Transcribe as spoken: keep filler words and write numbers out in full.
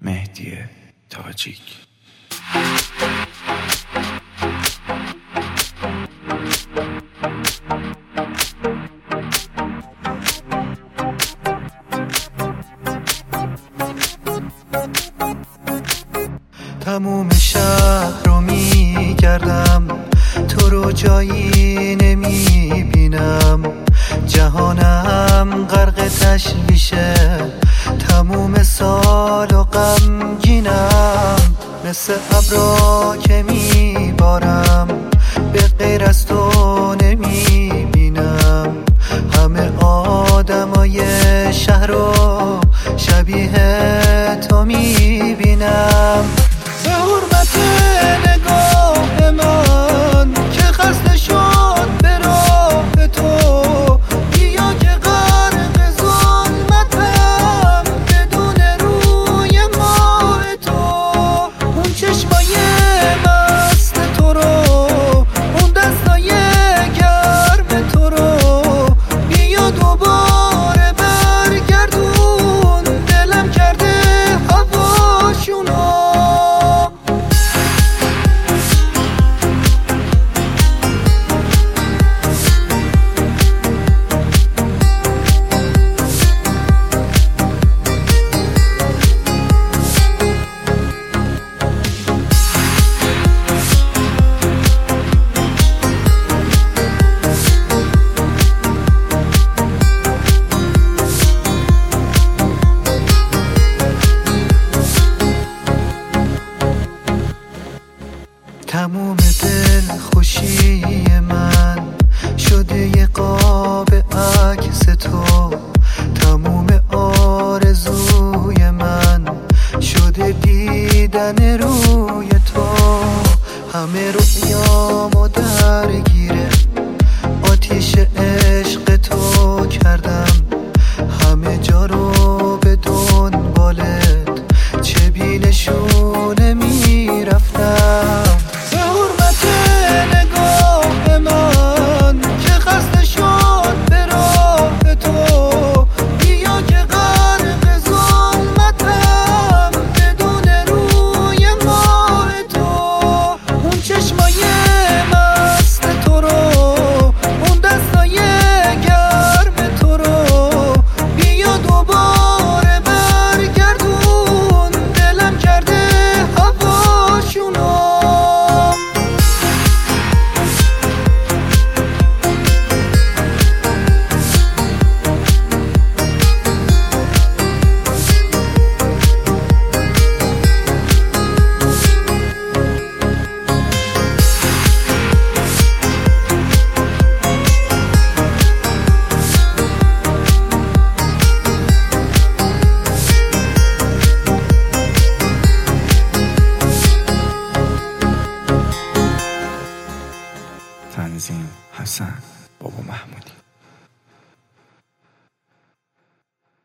مهدی تاجیک. تموم شهر رو میگردم، تو رو جایی نمیبینم. جهانم غرق تشویشه، تموم سال و غمگینم. مثل ابرا که میبارم، به غیر از تو نمیبینم. همه آدمای شهر رو شبیه تو میبینم. به حرمت نگاه من که خسته شد به راه تو، بیا که غرق ظلمتم بدون روی ماه تو. اون چشمای مست تو رو، اون دستای گرم تو رو، بیا دوباره برگردون. دلم کرده هواشونو. تموم دل خوشی من شده یه قاب عکس تو. تموم آرزوی من شده دیدن روی تو. همه رویامو درگیره آتیش عشق تو کردم. همه جا رو به دنبالت چه بی نشونه میرفتم. تنظیم حسن بابا محمودی.